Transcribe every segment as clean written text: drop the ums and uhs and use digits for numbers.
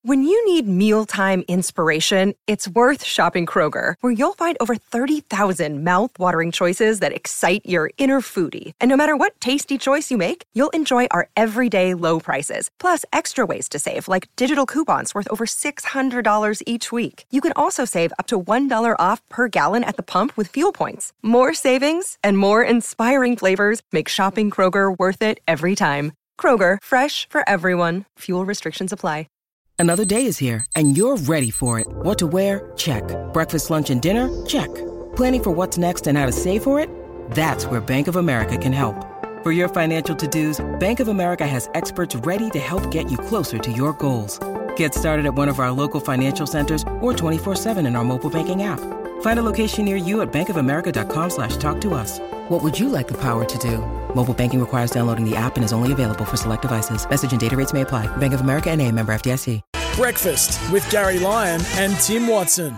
When you need mealtime inspiration, it's worth shopping Kroger, where you'll find over 30,000 mouth-watering choices that excite your inner foodie. And no matter what tasty choice you make, you'll enjoy our everyday low prices, plus extra ways to save, like digital coupons worth over $600 each week. You can also save up to $1 off per gallon at the pump with fuel points. More savings and more inspiring flavors make shopping Kroger worth it every time. Kroger, fresh for everyone. Fuel restrictions apply. Another day is here, and you're ready for it. What to wear? Check. Breakfast, lunch, and dinner? Check. Planning for what's next and how to save for it? That's where Bank of America can help. For your financial to-dos, Bank of America has experts ready to help get you closer to your goals. Get started at one of our local financial centers or 24/7 in our mobile banking app. Find a location near you at bankofamerica.com/talktous. What would you like the power to do? Mobile banking requires downloading the app and is only available for select devices. Message and data rates may apply. Bank of America N.A., member FDIC. Breakfast with Gary Lyon and Tim Watson.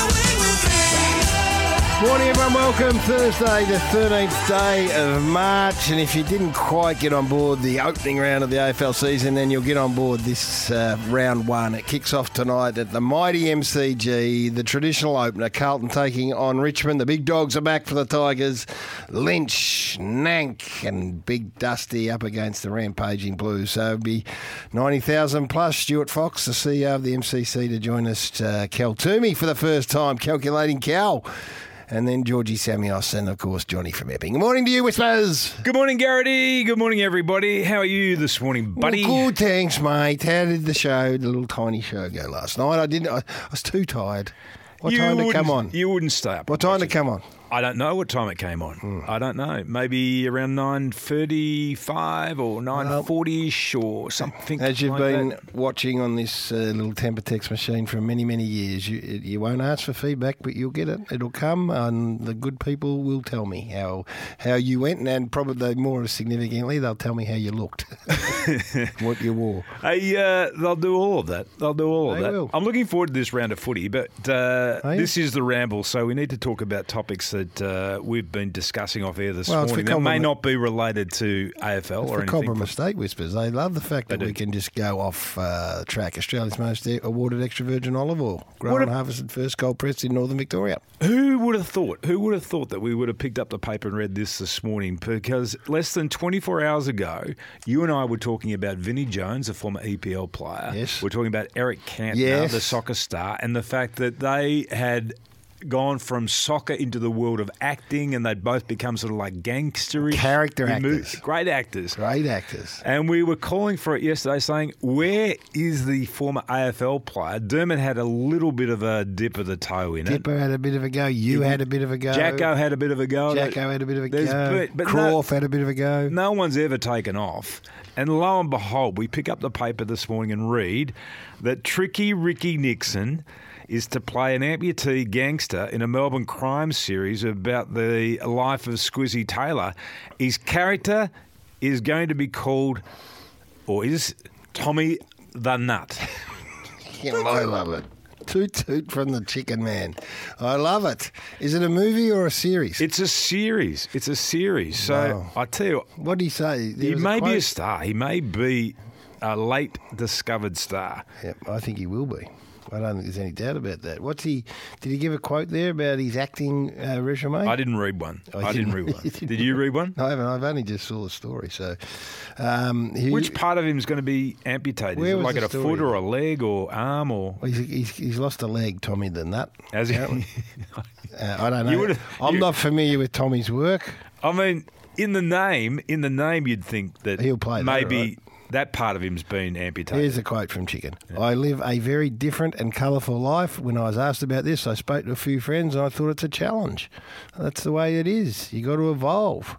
Morning, everyone. Welcome. Thursday, the 13th day of March. And if you didn't quite get on board the opening round of the AFL season, then you'll get on board this round one. It kicks off tonight at the mighty MCG, the traditional opener. Carlton taking on Richmond. The big dogs are back for the Tigers. Lynch, Nank and Big Dusty up against the rampaging Blues. So it'll be 90,000 plus. Stuart Fox, the CEO of the MCC, to join us. Cal Toomey for the first time, calculating Cal. And then Georgie Samios and, of course, Johnny from Epping. Good morning to you, Whispers. Good morning, Garrity. Good morning, everybody. How are you this morning, buddy? Well, good, thanks, mate. How did the little tiny show go last night? I was too tired. What time did it come on? You wouldn't stay up. What time did it come on? I don't know what time it came on. I don't know. Maybe around 9:35 or 9:40ish or something. As you've like been that. watching on this little temper text machine for many, many years, you won't ask for feedback, but you'll get it. It'll come, and the good people will tell me how you went, and probably more significantly, they'll tell me how you looked, what you wore. Hey, they'll do all of that. They'll do all of that. Will. I'm looking forward to this round of footy, but this is the ramble, so we need to talk about topics that we've been discussing off air this morning that may not be related to AFL or anything. Cobram Estate Whispers. They love the fact that we can just go off track. Australia's most awarded extra virgin olive oil, grown and harvested first cold pressed in northern Victoria. Who would have thought? Who would have thought that we would have picked up the paper and read this morning? Because less than 24 hours ago, you and I were talking about Vinnie Jones, a former EPL player. Yes. We're talking about Eric Cantona, the soccer star, and the fact that they had gone from soccer into the world of acting, and they'd both become sort of like gangstery character actors. Great actors. Great actors. And we were calling for it yesterday saying, where is the former AFL player? Dermot had a little bit of a dip of the toe in it. Dipper had a bit of a go. You had a bit of a go. Jacko had a bit of a go. Jacko had a bit of a go. But Croft had a bit of a go. No one's ever taken off. And lo and behold, we pick up the paper this morning and read that Tricky Ricky Nixon is to play an amputee gangster in a Melbourne crime series about the life of Squizzy Taylor. His character is going to be called, or is Tommy the Nut. I love it. Toot from the chicken man. I love it. Is it a movie or a series? It's a series. So Wow. I tell you, What did he say? he may be a star. He may be a late discovered star. Yep, I think he will be. I don't think there's any doubt about that. Did he give a quote there about his acting resume? I didn't read one. I didn't read one. Did you read one? No, I haven't. I've only just saw the story. So, which part of him is going to be amputated? Is it like at a foot or a leg or arm or? Well, he's lost a leg, Tommy the Nut. Has he? I don't know. I'm not familiar with Tommy's work. I mean, in the name, you'd think that He'll play that, maybe right? that part of him's been amputated. Here's a quote from Chicken. Yeah. I live a very different and colourful life. When I was asked about this, I spoke to a few friends and I thought it's a challenge. That's the way it is. You got to evolve.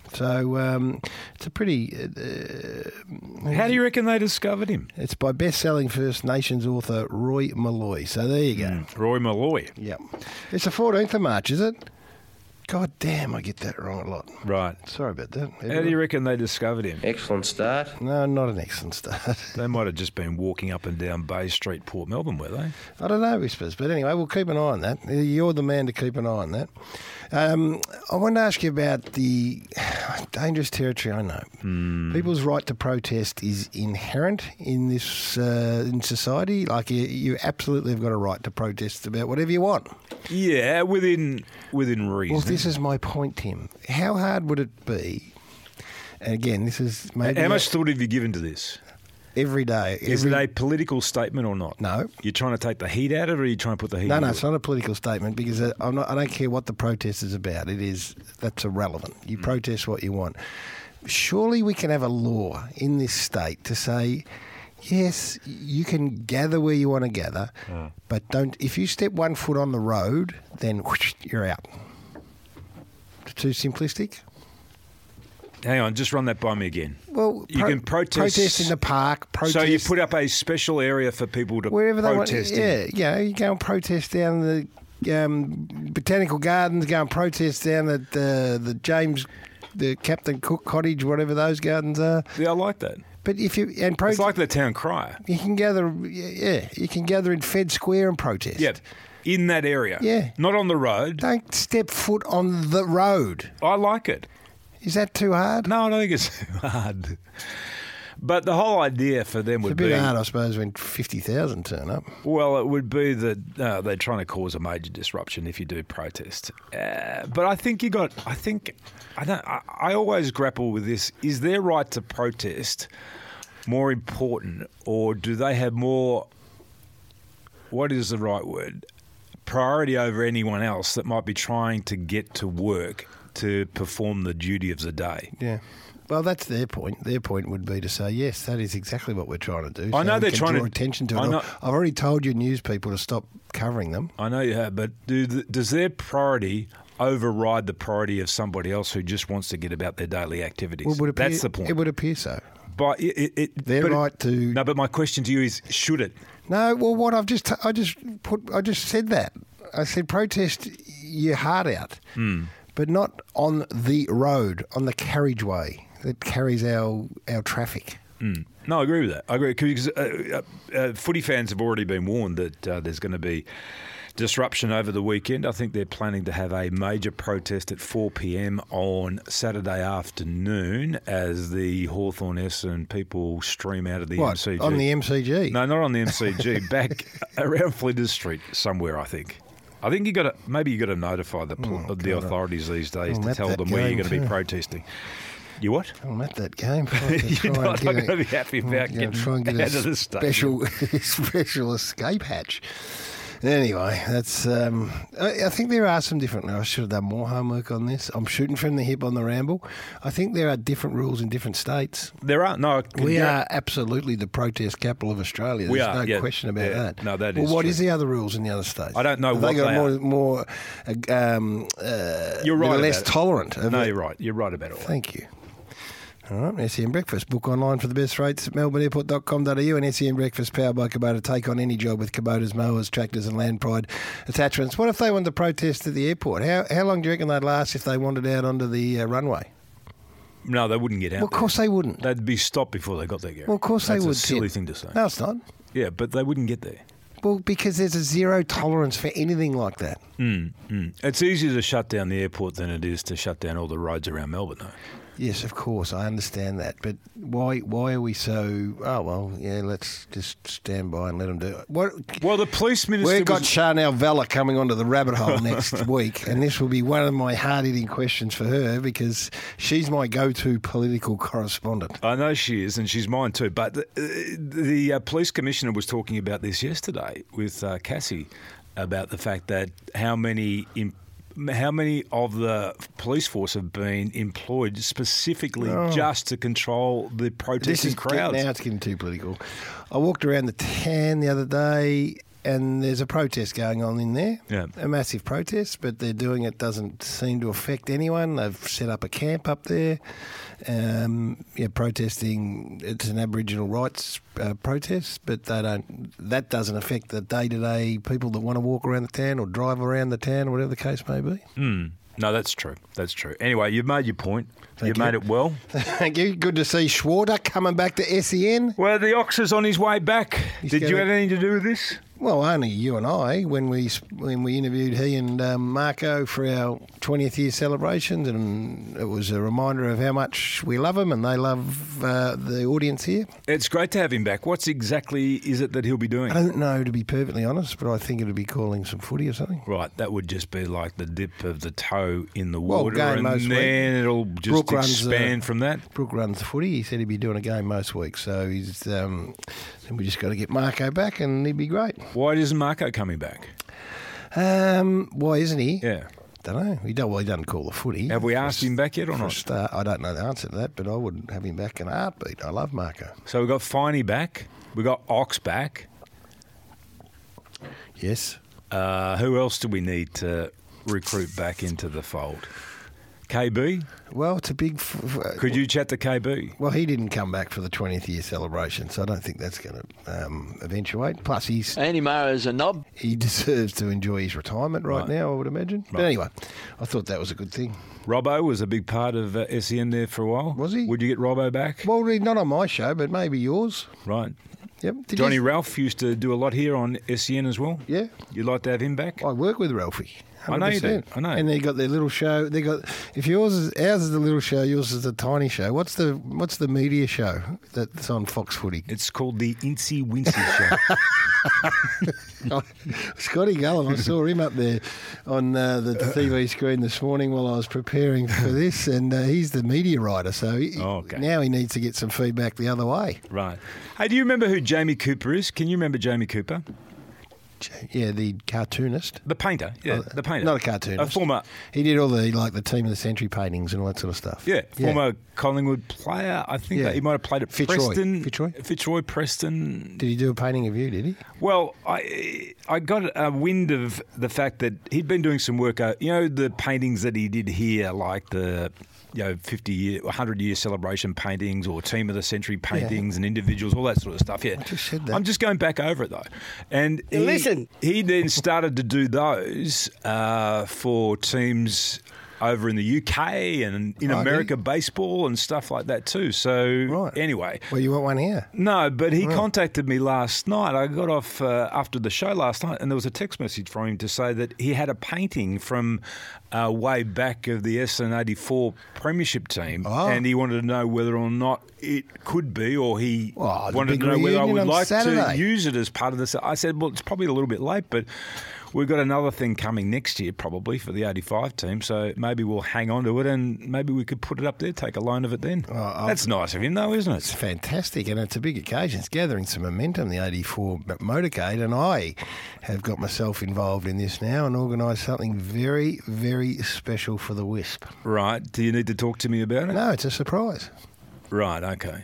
So it's a pretty... How do you reckon they discovered him? It's by best-selling First Nations author Roy Malloy. So there you go. Roy Malloy. Yep. It's the 14th of March, is it? God damn, I get that wrong a lot. Right. Sorry about that. How do you reckon they discovered him? Excellent start. No, not an excellent start. They might have just been walking up and down Bay Street, Port Melbourne, were they? I don't know, Whispers, but anyway, we'll keep an eye on that. You're the man to keep an eye on that. I want to ask you about the dangerous territory. I know people's right to protest is inherent in this in society. Like you absolutely have got a right to protest about whatever you want. Yeah, within reason. Well, this is my point, Tim. How hard would it be? And again, this is maybe How much thought have you given to this? every day. Is it a political statement or not? No. You're trying to take the heat out of it, or are you trying to put the heat? No, into it's not a political statement because I don't care what the protest is about. That's irrelevant. You protest what you want. Surely we can have a law in this state to say, yes, you can gather where you want to gather, but don't. If you step 1 foot on the road, then whoosh, you're out. Too simplistic? Hang on, just run that by me again. Well, you can protest in the park. Protest, so you put up a special area for people to wherever protest they want. Yeah, you go and protest down the Botanical Gardens. Go and protest down at the James, the Captain Cook Cottage, whatever those gardens are. Yeah, I like that. But if you it's like the town crier. You can gather. Yeah, you can gather in Fed Square and protest. Yep. In that area. Yeah. Not on the road. Don't step foot on the road. I like it. Is that too hard? No, I don't think it's too hard. But the whole idea for them would be... It's a bit hard, I suppose, when 50,000 turn up. Well, it would be that they're trying to cause a major disruption if you do protest. But I think I always grapple with this. Is their right to protest more important, or do they have more... What is the right word? Priority over anyone else that might be trying to get to work to perform the duty of the day. Yeah. Well, that's their point. Their point would be to say, yes, that is exactly what we're trying to do. I know so they're trying to draw attention to it. I've already told your news people to stop covering them. I know you have, but does their priority override the priority of somebody else who just wants to get about their daily activities? Well, that's the point. It would appear so. But No, but my question to you is, should it? No. Well, what I just said that. I said protest your heart out, but not on the road, on the carriageway that carries our traffic. No, I agree with that. I agree because footy fans have already been warned that there's going to be disruption over the weekend. I think they're planning to have a major protest at 4 p.m. on Saturday afternoon as the Hawthorn Essendon people stream out of the MCG. On the MCG? No, not on the MCG. Back around Flinders Street somewhere, I think. I think you got to notify the authorities these days to tell them where you're going to be protesting. You what? I'm at that game. You're not going to be happy about getting out of the stadium. Special escape hatch. Anyway, that's. I think there are some different. I should have done more homework on this. I'm shooting from the hip on the ramble. I think there are different rules in different states. There are no. We are absolutely the protest capital of Australia. There's no question about that. No, that is. Well, what true. is the other rules in the other states? I don't know have what they got are. more. You're right. Less tolerant. No, you're right. You're right about all that. Thank you. All right, SEN Breakfast. Book online for the best rates at melbourneairport.com.au and SEN Breakfast powered by Kubota. Take on any job with Kubota's mowers, tractors and Land Pride attachments. What if they wanted to protest at the airport? How long do you reckon they'd last if they wandered out onto the runway? No, they wouldn't get out. Well, of course they wouldn't. They'd be stopped before they got there, Gary. Well, of course That's they would. That's a silly thing to say. No, it's not. Yeah, but they wouldn't get there. Well, because there's a zero tolerance for anything like that. It's easier to shut down the airport than it is to shut down all the roads around Melbourne, though. Yes, of course, I understand that. But why are we so... Oh, well, yeah, let's just stand by and let them do it. Well, the police minister... We've got Chanel Vella coming onto the rabbit hole next week, and this will be one of my hard-hitting questions for her because she's my go-to political correspondent. I know she is, and she's mine too. But the police commissioner was talking about this yesterday with Cassie about the fact that how many of the police force have been employed specifically just to control the protesting crowds? Now it's getting too political. I walked around the Tan the other day and there's a protest going on in there, a massive protest, but they're doing it doesn't seem to affect anyone. They've set up a camp up there, protesting. It's an Aboriginal rights protest, but that doesn't affect the day-to-day people that want to walk around the town or drive around the town or whatever the case may be. No, that's true. That's true. Anyway, you've made your point. Thank You've made you. it well. Thank you. Good to see Schwarter coming back to SEN. Well, the Ox is on his way back. Did you gonna- have anything to do with this? Well, only you and I when we interviewed he and Marco for our 20th year celebrations, and it was a reminder of how much we love him and they love the audience here. It's great to have him back. What's exactly is it that he'll be doing? I don't know, to be perfectly honest, but I think it'll be calling some footy or something. Right, that would just be like the dip of the toe in the Well, water, game and most week. then it'll just Brooke runs, expand from that. Brooke runs the footy. He said he'd be doing a game most weeks, so he's. Then we just got to get Marco back, and he'd be great. Why isn't Marco coming back? Why isn't he? Yeah. Don't know. He doesn't call the footy. Have we asked him back yet or For a not? start, I don't know the answer to that, but I would have him back in a heartbeat. I love Marco. So we've got Finey back. We've got Ox back. Yes. Who else do we need to recruit back into the fold? KB? Well, it's a big. Could you chat to KB? Well, he didn't come back for the 20th year celebration, so I don't think that's going to eventuate. Plus, Andy Murray's a knob. he deserves to enjoy his retirement right now, I would imagine. But anyway, I thought that was a good thing. Robbo was a big part of SEN there for a while. Was he? Would you get Robbo back? Well, not on my show, but maybe yours. Right. Yep. Did Johnny you- Ralph used to do a lot here on SEN as well. Yeah. You'd like to have him back? I work with Ralphie. 100%. I know you do. I know. And they got their little show. They got if ours is the little show, yours is the tiny show. What's the media show that's on Fox Footy? It's called the Incy Wincy Show. Scotty Gullen, I saw him up there on the TV screen this morning while I was preparing for this, and he's the media writer. So now he needs to get some feedback the other way. Right. Hey, do you remember who Jamie Cooper is? Can you remember Jamie Cooper? Yeah, the cartoonist. The painter. Yeah, the painter. Not a cartoonist. A former. He did all the Team of the Century paintings and all that sort of stuff. Yeah, former Collingwood player. I think that he might have played at Preston. Fitzroy, Preston. Did he do a painting of you, did he? Well, I got a wind of the fact that he'd been doing some work. The paintings that he did here, like the 50-year, 100-year celebration paintings or Team of the Century paintings and individuals, all that sort of stuff. Yeah, I just said that. I'm just going back over it though, and he then started to do those for teams over in the UK and in America, baseball and stuff like that too. So anyway. Well, you want one here? No, but he contacted me last night. I got off after the show last night, and there was a text message from him to say that he had a painting from way back of the SN84 Premiership team, and he wanted to know whether or not it could be, or he wanted to know whether I would like to use it as part of this. I said, well, it's probably a little bit late, but we've got another thing coming next year probably for the 85 team, so maybe we'll hang on to it and maybe we could put it up there, take a loan of it then. That's nice of him though, isn't it? It's fantastic, and it's a big occasion. It's gathering some momentum, the 84 motorcade, and I have got myself involved in this now and organised something very, very special for the Wisp. Right. Do you need to talk to me about it? No, it's a surprise. Right, okay.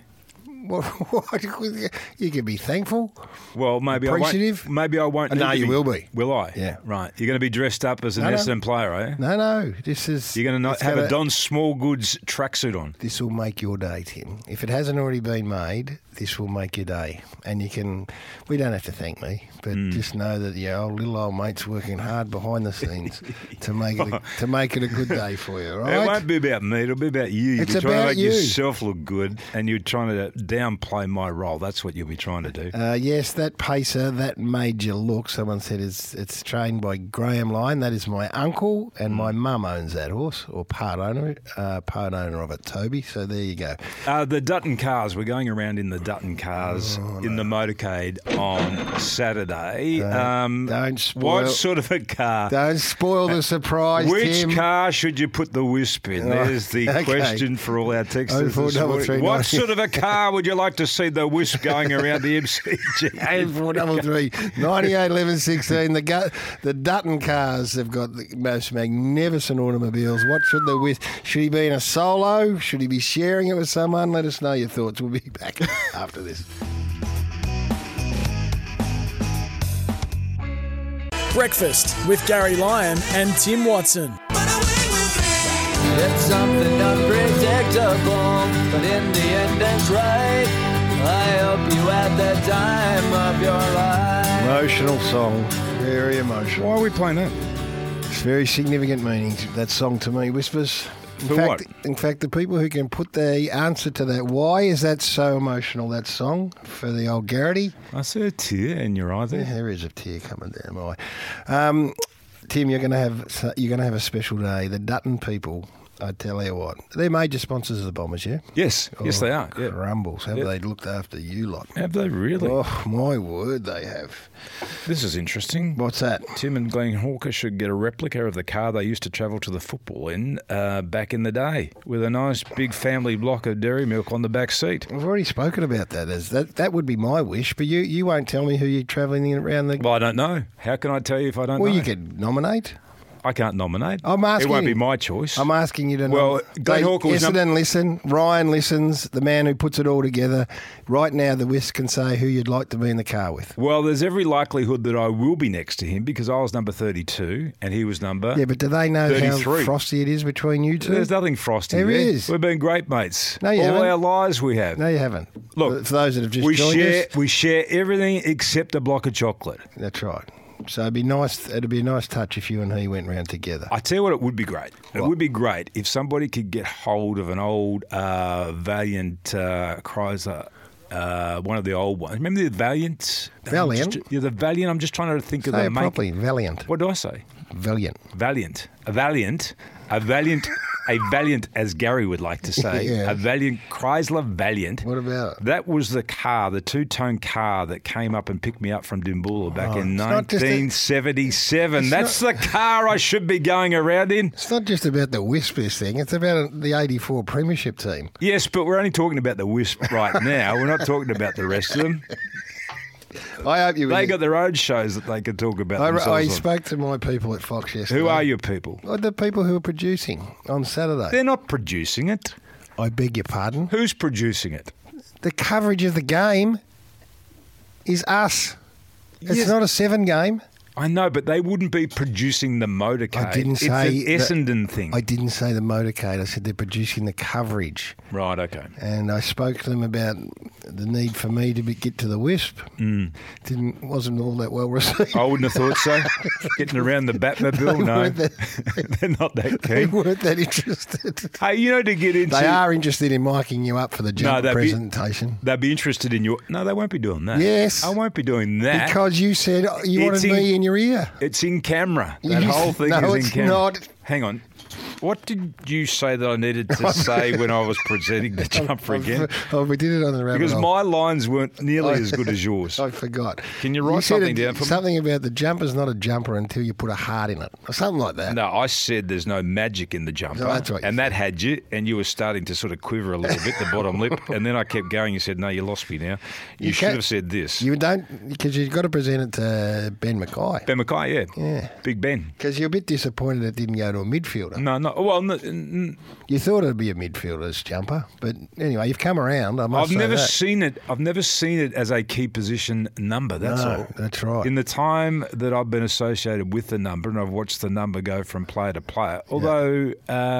What? You can be thankful. Well, maybe appreciative. Maybe I won't. No, you will be. Will I? Yeah. Right. You're going to be dressed up as an Essendon player, are you? No. This is. You're going to have a Don Smallgoods tracksuit on. This will make your day, Tim. If it hasn't already been made, this will make your day. And you can. We don't have to thank me, but just know that your little old mate's working hard behind the scenes to make it a good day for you. Right? It won't be about me. It'll be about you. You'll It's be trying to about make you. yourself look good, and you're trying to downplay my role. That's what you'll be trying to do. Yes, that pacer, that made you look. Someone said it's trained by Graham Lyon. That is my uncle, and my mum owns that horse, or part owner of it, Toby. So there you go. The Dutton cars. We're going around in the Dutton cars in the motorcade on Saturday. Don't spoil. What sort of a car? Don't spoil the surprise, Which Tim. car should you put the Wisp in? There's the question for all our texters. 0433 What sort of a car would you like to see the Wisp going around the MCG? 8433 98 11 16. The Dutton cars have got the most magnificent automobiles. What should the Wisp? Should he be in a solo? Should he be sharing it with someone? Let us know your thoughts. We'll be back after this. Breakfast with Gary Lyon and Tim Watson. It's something unpredictable, but in the end it's right. I hope you had the time of your life. Emotional song. Very emotional. Why are we playing that? It's very significant meaning, that song to me, Whispers. In fact, the people who can put the answer to that, why is that so emotional, that song, for the old Garrity? I see a tear in your eye there. Yeah, there is a tear coming down my eye. Tim, you're going to have a special day. The Dutton people, I tell you what, they're major sponsors of the Bombers, yeah? Yes, yes they are. Yeah. Crumbles, have they looked after you lot? Have they really? Oh, my word, they have. This is interesting. What's that? Tim and Glenn Hawker should get a replica of the car they used to travel to the football in back in the day, with a nice big family block of dairy milk on the back seat. We've already spoken about that. That would be my wish, but you won't tell me who you're travelling around the... Well, I don't know. How can I tell you if I don't know? Well, you could nominate. I can't nominate. I'm asking. It won't be my choice. I'm asking you to. Well, Glenn Hawker was Essendon listen. Ryan listens. The man who puts it all together. Right now, the Wisp can say who you'd like to be in the car with. Well, there's every likelihood that I will be next to him because I was number 32 and he was number. Yeah, but do they know 33. how frosty it is between you two? There's nothing frosty. There is. We've been great mates. No, you haven't. All our lives we have. No, you haven't. Look, for those that have just joined us, we share everything except a block of chocolate. That's right. So it'd be nice. It'd be a nice touch if you and he went round together. I tell you what, it would be great. It would be great if somebody could get hold of an old Valiant Chrysler, one of the old ones. Remember the Valiant? Valiant. The Valiant. I'm just trying to think of say the it properly. Valiant. What do I say? Valiant. Valiant. A Valiant. A Valiant. A Valiant, as Gary would like to say, Yeah. a Valiant, Chrysler Valiant. What about it? That was the car, the two-tone car that came up and picked me up from Dimboola back in not just 1977. That's the car I should be going around in. It's not just about the Whispers thing. It's about the '84 Premiership team. Yes, but we're only talking about the Wisp right now. We're not talking about the rest of them. I hope you. They got their own shows that they can talk about themselves I on. spoke to my people at Fox yesterday. Who are your people? The people who are producing on Saturday. They're not producing it. I beg your pardon. Who's producing it? The coverage of the game is us. It's Yes. not a 7 game. I know, but they wouldn't be producing the motorcade. I didn't say it's an Essendon thing. I didn't say the motorcade. I said they're producing the coverage. Right, okay. And I spoke to them about the need for me to get to the Wisp. Wasn't all that well received. I wouldn't have thought so. Getting around the Batmobile, no. They're not that They keen. weren't that interested. Hey, you know, to get into... They are interested in miking you up for the jumper presentation. They'll be interested in your... No, they won't be doing that. Yes. I won't be doing that. Because you said you wanted me in your ear. It's in camera. That You- whole thing no, is it's in camera. not. Hang on. What did you say that I needed to say when I was presenting the jumper again? Oh, we did it on the rabbit Because hole. my lines weren't nearly as good as yours. I forgot. Can you write said something down for me? Something about the jumper's not a jumper until you put a heart in it, or something like that. No, I said there's no magic in the jumper. No, that's what you and said. that had you, and you were starting to sort of quiver a little bit, the bottom lip. And then I kept going. You said, no, you lost me now. You should can't- have said this. You don't, because you've got to present it to Ben Mackay. Ben Mackay, yeah. Yeah. Big Ben. Because you're a bit disappointed it didn't go to a midfielder. No, well, You thought it'd be a midfielder's jumper, but anyway, you've come around. I must I've say never that. seen it. I've never seen it as a key position number. That's No, all. that's right. In the time that I've been associated with the number, and I've watched the number go from player to player, although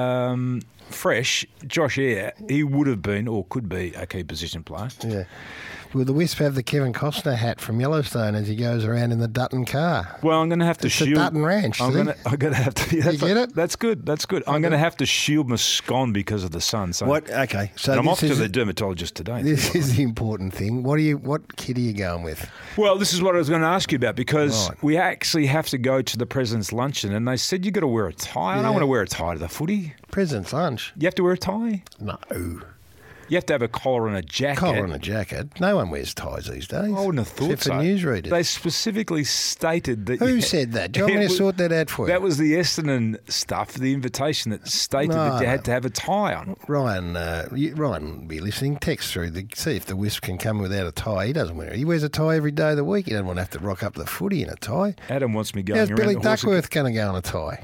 fresh, Josh Eyre, he would have been or could be a key position player. Yeah. Will the Wisp have the Kevin Costner hat from Yellowstone as he goes around in the Dutton car? Well, I'm going to have to It's the shield. Dutton Ranch, I'm see? going to have to. Yeah, You get it? That's good. That's good. I'm going to have to shield my scone because of the sun. So What? Okay, so and I'm this off to is the dermatologist today. This is the important thing. What kit are you going with? Well, this is what I was going to ask you about because Right. we actually have to go to the President's Luncheon and they said you've got to wear a tie. I Yeah. don't want to wear a tie to the footy. President's lunch? You have to wear a tie. No. You have to have a collar and a jacket. Collar and a jacket. No one wears ties these days. I wouldn't have thought except so. for newsreaders. They specifically stated that... Who said that? Do you want me to sort that out for you? That was the Essendon stuff, the invitation that stated that you had to have a tie on. Ryan will be listening. Text through. See if the Wisp can come without a tie. He doesn't wear it. He wears a tie every day of the week. He doesn't want to have to rock up the footy in a tie. Adam wants me going How's around Billy the horse and- Duckworth going to go on a tie?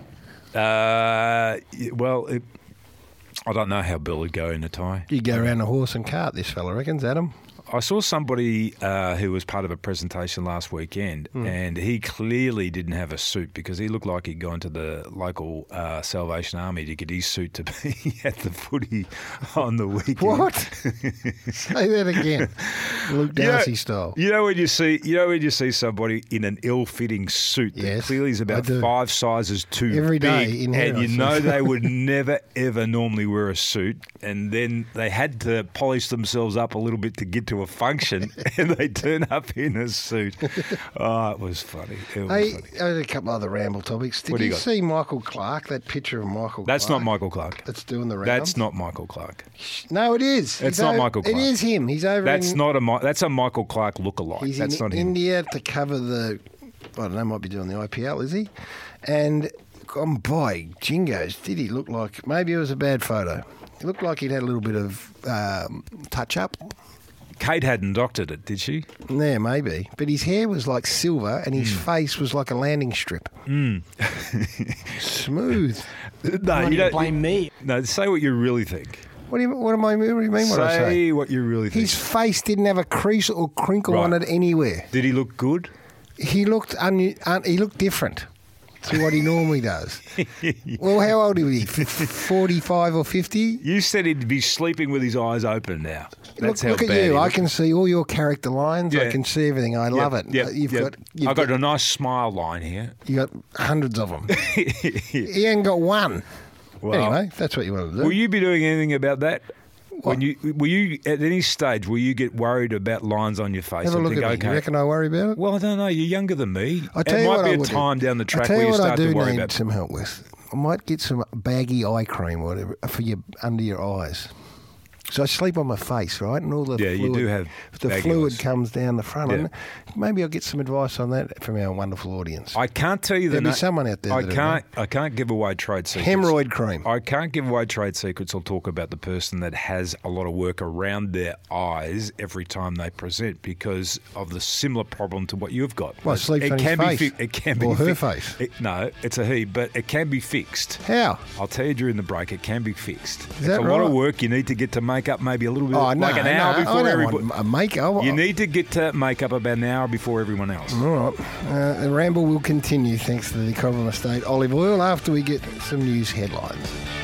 I don't know how Bill would go in a tie. You go around a horse and cart, this fella reckons, Adam. I saw somebody who was part of a presentation last weekend, and he clearly didn't have a suit because he looked like he'd gone to the local Salvation Army to get his suit to be at the footy on the weekend. What? Say that again. Luke Darcy style. You know when you see somebody in an ill-fitting suit that Yes, clearly is I about do. 5 sizes too Every day big, in here, and I you see. know they would never ever normally wear a suit, and then they had to polish themselves up a little bit to get to a function, and they turn up in a suit. Oh, it was funny. It was Hey, funny. there's a couple other ramble topics. Did What do you you got? see Michael Clark, that picture of Michael That's Clark? not Michael Clark. That's doing the rounds? That's not Michael Clark. No, it is. It's He's not over- Michael Clark. It is him. He's over That's in... not that's a Michael Clark lookalike. He's That's in not him. India to cover the, I don't know, might be doing the IPL, is he? And gone by jingos, did he look like, maybe it was a bad photo. He looked like he'd had a little bit of touch-up. Kate hadn't doctored it, did she? Yeah, maybe. But his hair was like silver and his face was like a landing strip. Smooth. No, you don't blame me. No, say what you really think. What do you mean what I say? Say what you really think. His face didn't have a crease or crinkle Right. on it anywhere. Did he look good? He looked he looked different to what he normally does. Well, how old is he? 45 or 50? You said he'd be sleeping with his eyes open now. That's look how at bad you. he I looked. can see all your character lines. I Yeah. can see everything. I love it. Yeah, You've got I've got a nice smile line here. you got hundreds of them. He ain't got one. Well, Anyway, if that's what you want to do. will you be doing anything about that? Will you at any stage will you get worried about lines on your face Have a and look think, at me. okay? You reckon I worry about it? Well, I don't know. You're younger than me. I tell it you might what be I a would time do. down the track I tell where you you what I start do to worry need about. some help with. I might get some baggy eye cream or whatever for your under your eyes. So I sleep on my face, right? And all the Yeah, fluid, you do have the baggy fluid eyes. comes down the front. Yeah. And maybe I'll get some advice on that from our wonderful audience. I can't tell you the There'll be someone out there that'll know. I can't give away trade secrets. Hemorrhoid cream. I can't give away trade secrets or talk about the person that has a lot of work around their eyes every time they present because of the similar problem to what you've got. Well, sleeps on his face. It can be Or her face. No, it's a he, but it can be fixed. How? I'll tell you during the break, it can be fixed. It's that a lot of right? work. You need to get to make up maybe a little bit, Oh, no, like an hour no, before I don't everybody. want a makeover. You need to get to make up about an hour before everyone else. All right. The ramble will continue thanks to the Cobram Estate olive oil after we get some news headlines.